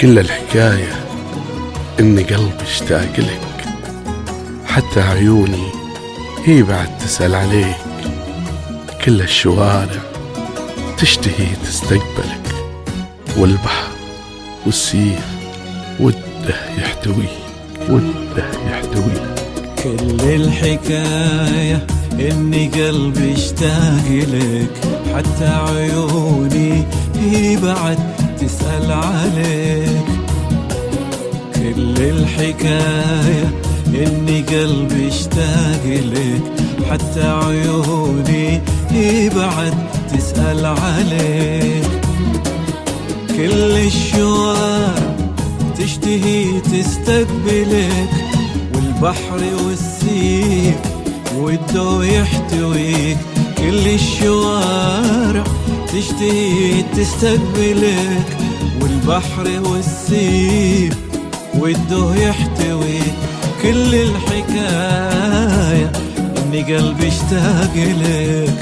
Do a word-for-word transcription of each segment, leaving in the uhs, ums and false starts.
كل الحكاية إن قلبي اشتاق لك، حتى عيوني هي بعد تسأل عليك. كل الشوارع تشتهي تستقبلك، والبحر والسيف وده يحتويك، وده يحتويك. كل الحكاية إني قلبي اشتاق لك، حتى عيوني هي بعد تسأل عليك. كل الحكاية إني قلبي اشتاق لك، حتى عيوني هي بعد تسأل عليك. كل الشوارع تشتهي تستقبلك، والبحر والسيف وده يحتويك. كل الشوارع تشتهي تستقبلك، والبحر والسيف وده يحتويك. كل الحكاية إني قلبي اشتاق لك،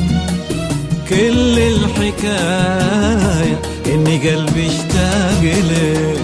كل الحكاية إني قلبي اشتاق لك.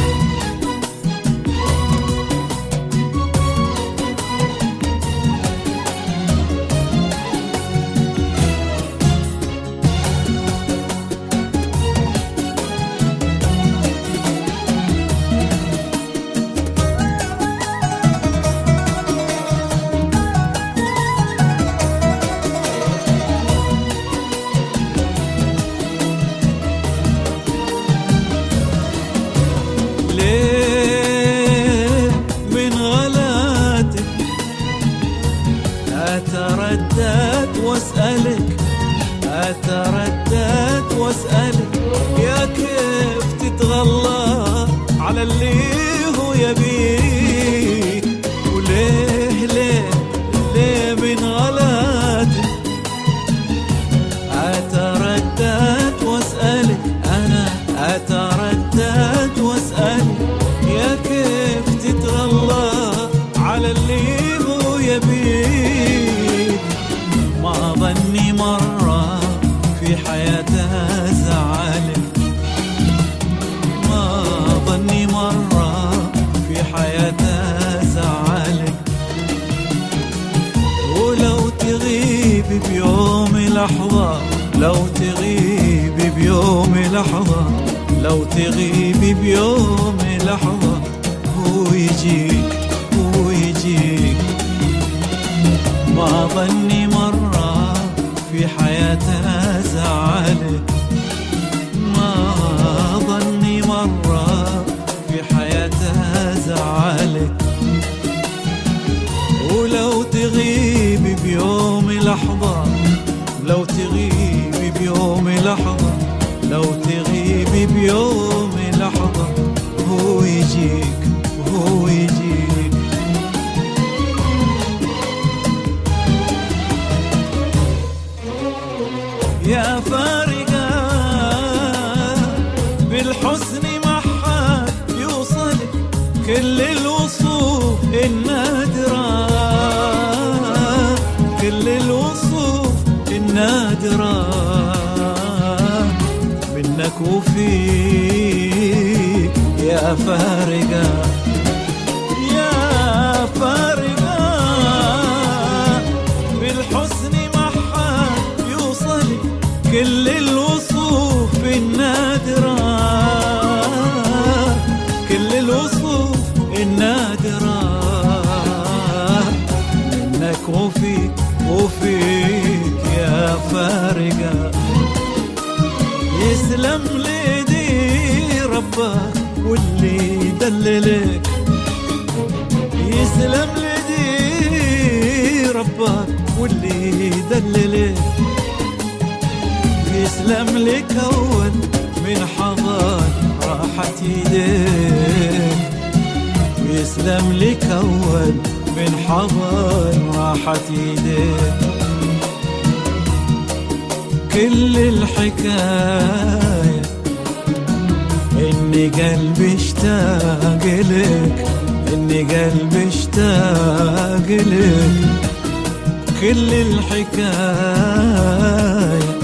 أتردد واسألك، أتردد واسألك، يا كيف تتغلى على اللي هو يبيك. وليه ليه ليه من غلاتك؟ أتردد واسألك، أنا أتردد واسألك، يا كيف تتغلى على اللي هو يبيك. ما ظني مرة في حياتها زعلك، ما ظني مرة في حياتها زعلك. ولو تغيب بيوم لحظة، لو تغيب بيوم لحظة، لو تغيب بيوم لحظة، هو يجيك هو يجيك. ما ظني مرة في حياتها زعلك، ما ظني مرة في حياتها زعلك. ولو تغيب بيوم لحظة، لو تغيب بيوم لحظة، لو تغيب بيوم لحظة، هو يجيك هو يجيك. يا فارقة بالحسن ما حد يوصلك، كل الوصوف النادرة، كل الوصوف النادرة منك وفيك. يا فارقة يا فارقة بالحسن ما حد يوصلك، كل الوصوف النادرة، كل الوصوف النادرة منك وفيك وفيك. يا فارقة يسلم ليدي ربك واللي دللك، يسلم ليدي ربك واللي دللك. يسلم لك أول من حضن راحت يديك، ويسلم لك أول من حضن راحت يديك. كل الحكاية إني قلبي اشتاق لك، إني قلبي اشتاق لك. كل الحكاية